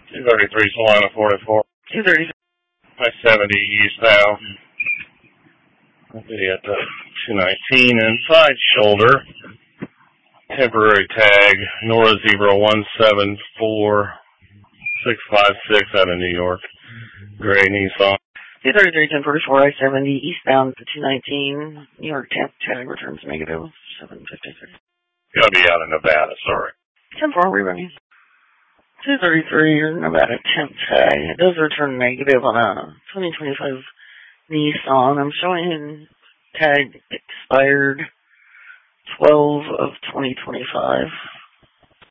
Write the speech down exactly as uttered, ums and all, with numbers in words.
two thirty-three Solana forty-four. two thirty-three. I seventy eastbound. I'll be at the two nineteen inside shoulder. Temporary tag, Nora Zebra one seven four six five six out of New York. Gray Nissan. two thirty-three, ten forty-four, I seventy eastbound to two nineteen. New York temp tag returns negative seven fifty-three. Gotta be out of Nevada, sorry. ten four, rerunning. two thirty-three, Nevada temp tag. It does return negative on a twenty twenty-five Nissan. I'm showing tag expired twelve of twenty twenty-five.